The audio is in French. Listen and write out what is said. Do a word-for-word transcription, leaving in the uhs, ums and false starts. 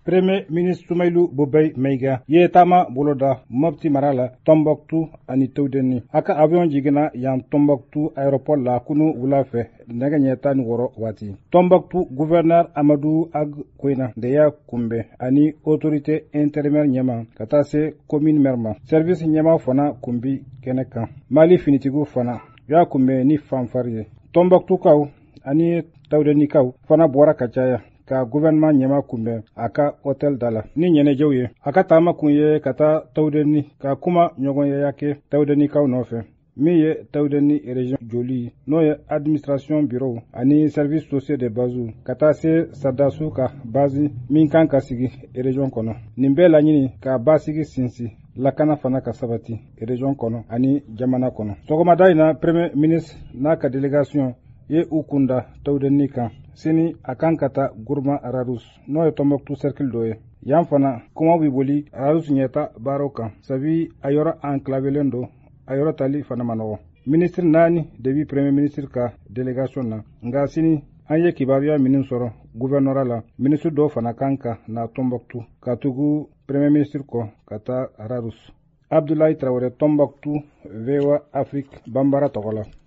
Premier ministre Soumaïlou Boubèye Maïga ye taama boloda Mopti mara la Tombouctou ani Tewdeni a ka avion jiginna yan Tombouctou aéroport la kunu wula fɛ nɛgɛ ɲɛ tan ni wɔɔrɔ waati. Tombouctou gouverneur Amadou Ag Koina de y'a kunbɛn ani autorité intérimaire ɲɛma ka taa se commune maire ma. Service ɲɛma fana kun bi kɛnɛ kan. Mali finitigiw fana y'a kunbɛn ni fanfari ye. Tombouctou kaw ani Tewdeni kaw fana bɔra ka caya ka gouvernement ɲɛma kunbɛn a ka hôtel da la ni ɲɛnɛjɛw ye. A ka taama kun ye ka taa Tewdeni ka kuma ɲɔgɔnyaya kɛ Tewdeni kaw nɔfɛ min ye Tewdeni région joli n'o ye administration bureau ani service sociaux de base ka taa se Sadasu ka base min kan ka sigi région kɔnɔ. Nin bɛɛ laɲini ka basigi sinsin lakana fana ka sabati région kɔnɔ ani jamana kɔnɔ. Sɔgɔmada in na premier ministre n'a ka délégation ye u kunda Tewdeni kan. Sini a kan ka taa Gourma Ararus n'o ye Tombouctou cercle dɔ ye. Yan fana kuma bɛ boli Ararus ɲɛta baaraw kan sabi a yɔrɔ enclavelen don a yɔrɔ tali fana ma nɔgɔ. Ministre naani de bi premier ministre ka délégation na nka sini an ye kibaruya minnu sɔrɔ gouvernorat la ministre dɔw fana kan ka na Tombouctou ka tugu premier ministre kɔ ka taa Ararus. Abdoulaye Traoré, Tombouctou, V O A Afrique, Bambara tɔgɔ la.